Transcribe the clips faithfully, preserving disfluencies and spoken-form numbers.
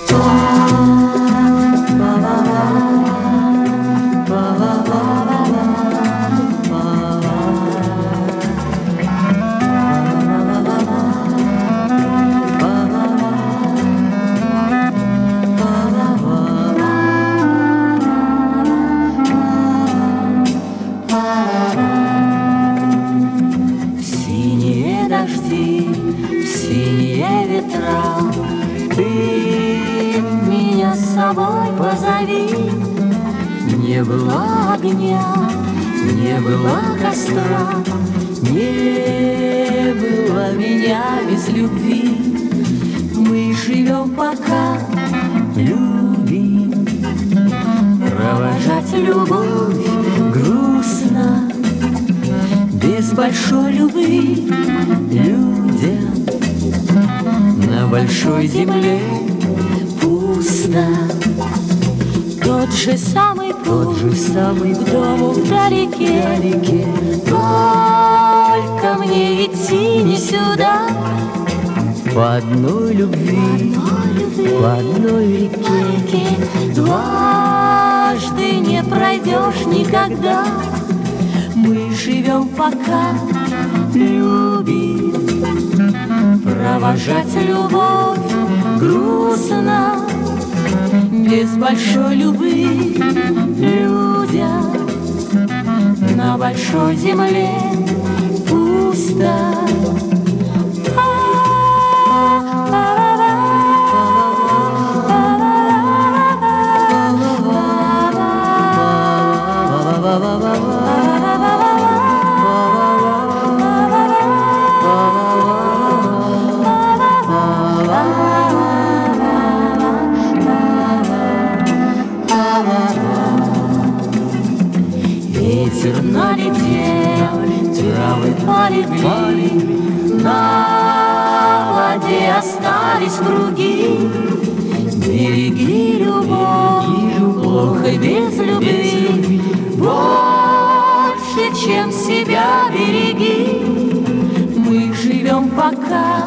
Синие ветра, ты меня с собой позови. Не было огня, не было костра, не было меня без любви. Мы живем пока любим, провожать любовь грустно, без большой любви людям на большой земле пусто. Тот же самый путь, тот же самый к дому вдалеке, вдалеке. Только мне идти не сюда. По одной любви, по одной реке, реке. Дважды не пройдешь никогда. Мы живем пока любим, провожать любовь грустно, без большой любви людям на большой земле пусто. Ветер налетел, травы полегли, на воде остались круги. Береги любовь, плохо без любви, больше, чем себя береги. Мы живем пока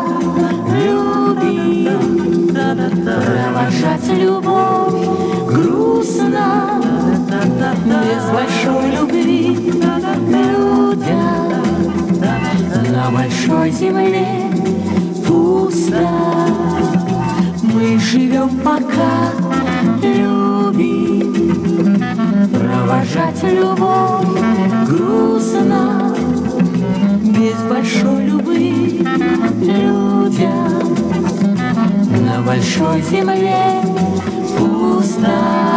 любим, провожать любовь грустно, без большой любви людям на большой земле пусто. Мы живем пока любим, провожать любовь грустно, без большой любви людям на большой земле пусто.